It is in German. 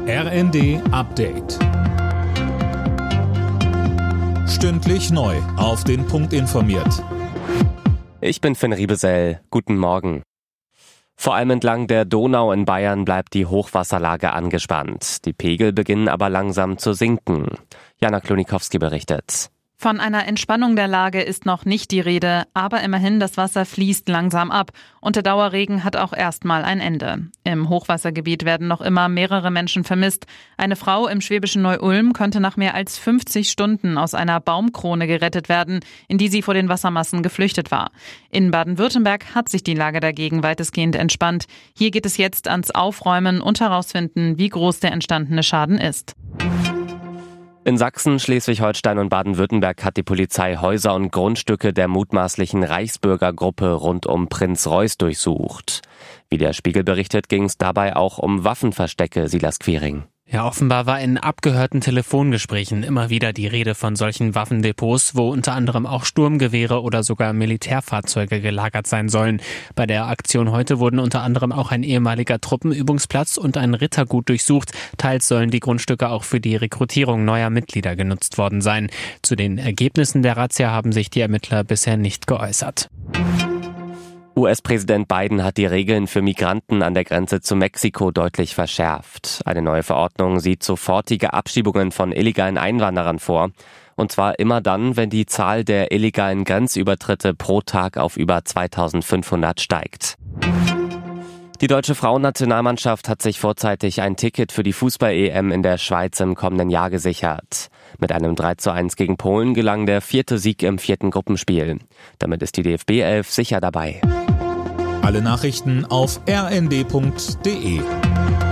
RND Update. Stündlich neu auf den Punkt informiert. Ich bin Finn Riebesell. Guten Morgen. Vor allem entlang der Donau in Bayern bleibt die Hochwasserlage angespannt. Die Pegel beginnen aber langsam zu sinken. Jana Klonikowski berichtet. Von einer Entspannung der Lage ist noch nicht die Rede, aber immerhin, das Wasser fließt langsam ab und der Dauerregen hat auch erstmal ein Ende. Im Hochwassergebiet werden noch immer mehrere Menschen vermisst. Eine Frau im schwäbischen Neu-Ulm konnte nach mehr als 50 Stunden aus einer Baumkrone gerettet werden, in die sie vor den Wassermassen geflüchtet war. In Baden-Württemberg hat sich die Lage dagegen weitestgehend entspannt. Hier geht es jetzt ans Aufräumen und herausfinden, wie groß der entstandene Schaden ist. In Sachsen, Schleswig-Holstein und Baden-Württemberg hat die Polizei Häuser und Grundstücke der mutmaßlichen Reichsbürgergruppe rund um Prinz Reuß durchsucht. Wie der Spiegel berichtet, ging es dabei auch um Waffenverstecke, Silas Quiring. Ja, offenbar war in abgehörten Telefongesprächen immer wieder die Rede von solchen Waffendepots, wo unter anderem auch Sturmgewehre oder sogar Militärfahrzeuge gelagert sein sollen. Bei der Aktion heute wurden unter anderem auch ein ehemaliger Truppenübungsplatz und ein Rittergut durchsucht. Teils sollen die Grundstücke auch für die Rekrutierung neuer Mitglieder genutzt worden sein. Zu den Ergebnissen der Razzia haben sich die Ermittler bisher nicht geäußert. US-Präsident Biden hat die Regeln für Migranten an der Grenze zu Mexiko deutlich verschärft. Eine neue Verordnung sieht sofortige Abschiebungen von illegalen Einwanderern vor. Und zwar immer dann, wenn die Zahl der illegalen Grenzübertritte pro Tag auf über 2500 steigt. Die deutsche Frauennationalmannschaft hat sich vorzeitig ein Ticket für die Fußball-EM in der Schweiz im kommenden Jahr gesichert. Mit einem 3:1 gegen Polen gelang der 4. Sieg im 4. Gruppenspiel. Damit ist die DFB-11 sicher dabei. Alle Nachrichten auf rnd.de.